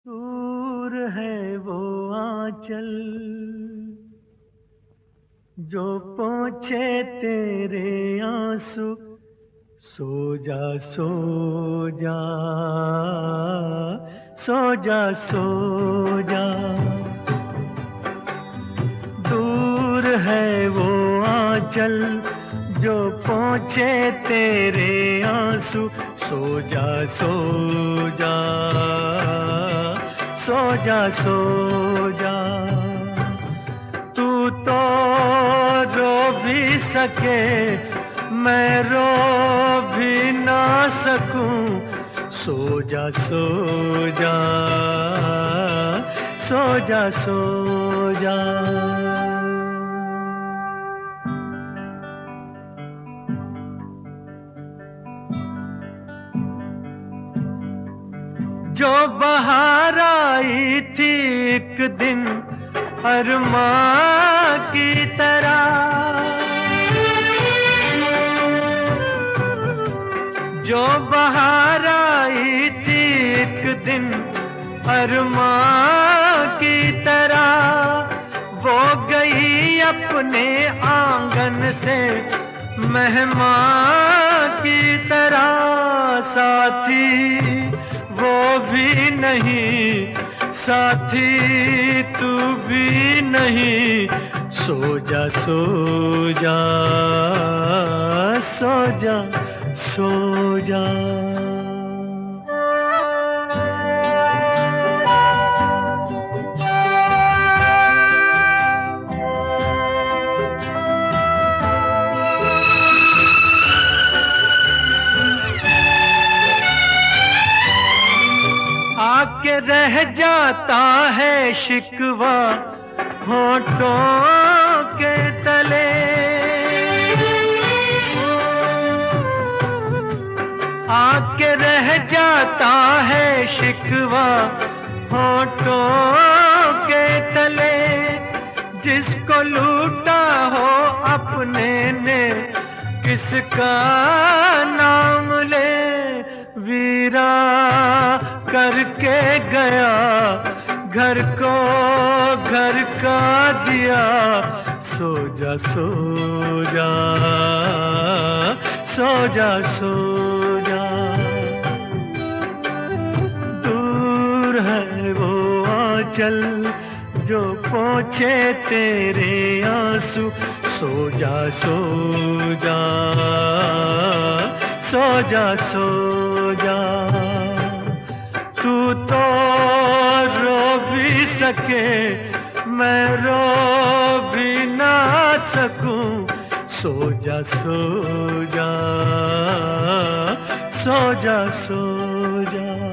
दूर है वो आंचल जो पोंछे तेरे आंसू। सो जा सो जा सो जा सो जा। दूर है वो आंचल जो पोंछे तेरे आंसू। सो जा सो जा सो जा सो जा। तू तो रो भी सके मैं रो भी ना सकूं। सो जा सो जा सो जा सो जा। जो बहार आई थी एक दिन अरमां की तरह। जो बहार आई थी एक दिन अरमां की तरह। वो गई अपने आंगन से मेहमान की तरह। साथी वो भी नहीं साथी तू भी नहीं। सो जा सो जा सो जा सो जा। आके रह जाता है शिकवा होठों के तले। आके रह जाता है शिकवा होठों के तले। जिसको लूटा हो अपने ने किसका नाम ले। वीरा करके गया घर को घर का दिया। सो जा सो जा सो जा सो जा। दूर है वो आंचल जो पोंछे तेरे आंसू। सो जा सो जा सो जा सो जा। तू तो रो भी सके मैं रो भी ना सकूं। सो जा सो जा सो जा सो जा।